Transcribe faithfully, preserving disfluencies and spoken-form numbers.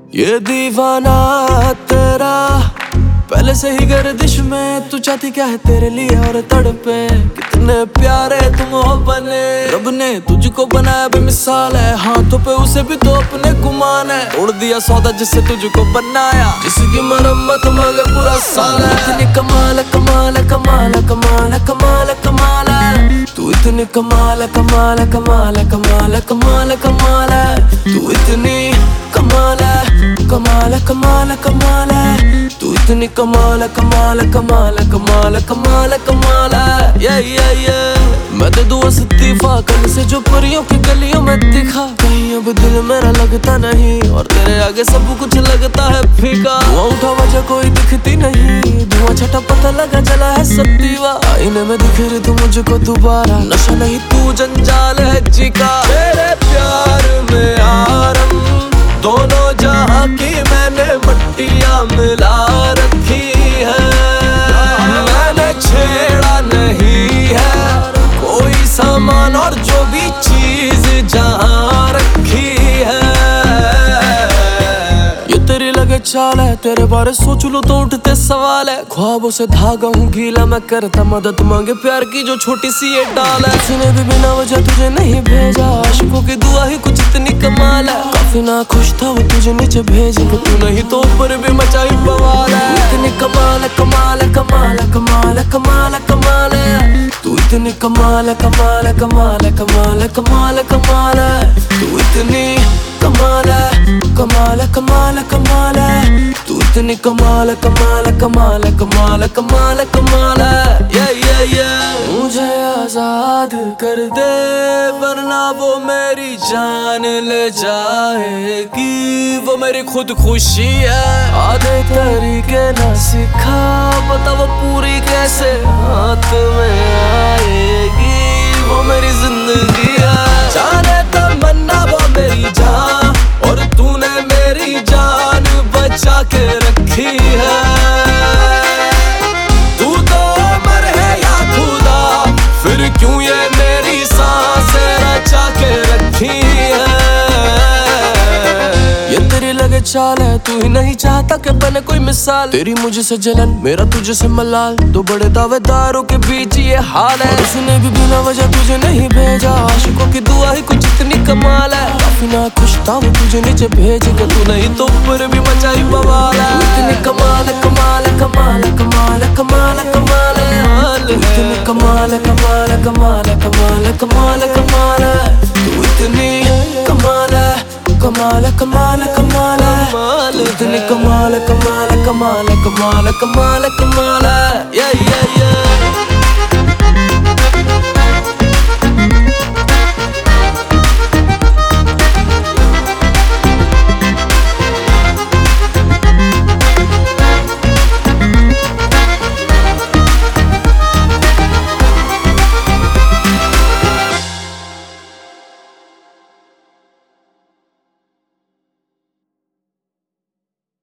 ये दीवाना तेरा पहले से ही गर्दिश में, तू चाहती क्या है तेरे लिए और तड़पे। कितने प्यारे तुम हो बने, रब ने तुझको बनाया बेमिसाल है। हाथों पे उसे भी तो अपने गुमान है, तोड़ दिया सौदा जिससे तुझको बनाया, जिसकी मरम्मत मांगे पूरा साल है। इतनी कमाल कमाल कमाल कमाल कमाल कमाल है तू, इतनी कमाल कमाल कमाल कमाल कमाल कमाल है तू, इतनी कमाल कमाल कमाल कमाल है तू, इतनी कमाल कमाल कमाल कमाल कमाल कमाल है। ये ये ये मैं दे दूँ इस्तीफा कल से जो परियों की गलियों में दिखा। कहीं अब दिल मेरा लगता नहीं, और तेरे आगे सब कुछ लगता है फीका। धुआं उठा वजह कोई दिखती नहीं, धुआं छटा पता लगा चला है सब दीवा। आईने में दिख रही तू मुझको दोबारा, नशा नहीं तू जंजाल है जी का। तेरे प्यार में आरम दोनों जहां की मैंने मट्टियां मिला रखी है। मैंने छेड़ा नहीं है कोई सामान, और जो भी चीज जहां रखी है। ये तेरी लगे चाल है, तेरे बारे सोच लो तो उठते सवाल है। ख्वाबों से धागा हूँ गीला, मैं करता मदद मांगे प्यार की जो छोटी सी ये डाल है। किसी ने भी बिना वजह तुझे नहीं भेजा, आशिकों की दुआ ही कुछ इतनी कमाल है। काफी ना खुश था वो तुझे नीचे भेज के, तू नहीं तो ऊपर भी मचाई बवाल है। इतनी कमाल कमाल कमाल कमाल कमाल कमाल है तू, इतनी कमाल कमाल कमाल कमाल कमाल कमाल है तू, इतनी कमाल कमाल कमाल कमाल है तू, इतनी कमाल कमाल कमाल कमाल कमाल कमाल है। ये ये ये मुझे आजाद कर दे वरना वो मेरी जान ले जाएगी। वो मेरी खुद खुशी है, आधे तरीके ना सिखा, पता वो पूरी कैसे हाथ में आएगी। वो मेरी जिंदगी है, जाने तमन्ना वो मेरी जान, और तूने मेरी जान बचा के रखी है। तू तो अमर है या खुदा, फिर क्यों ये मेरी सांसें रचा के रखी है। ये तेरी लगे चाल है, तू ही नहीं चाहता कि बने कोई मिसाल। तेरी मुझे से जलन मेरा तुझे से मलाल, दो बड़े दावेदारों के बीच ये हाल है। उसने भी बिना वजह तुझे नहीं भेजा, आशिकों की दुआ ही कुछ इतनी कमाल है। काफी ना खुश था वो तुझे नीचे भेज के, तू नहीं तो ऊपर भी मचाई बवाल है। इतनी कमाल कमाल कमाल कमाल कमाल कमाल है, इतनी कमाल कमाल कमाल कमाल कमाल कमाल है तू, इतनी कमाल कमाल कमाल कमाल है, इतनी कमाल कमाल कमाल कमाल कमाल कमाल है। ये ये ये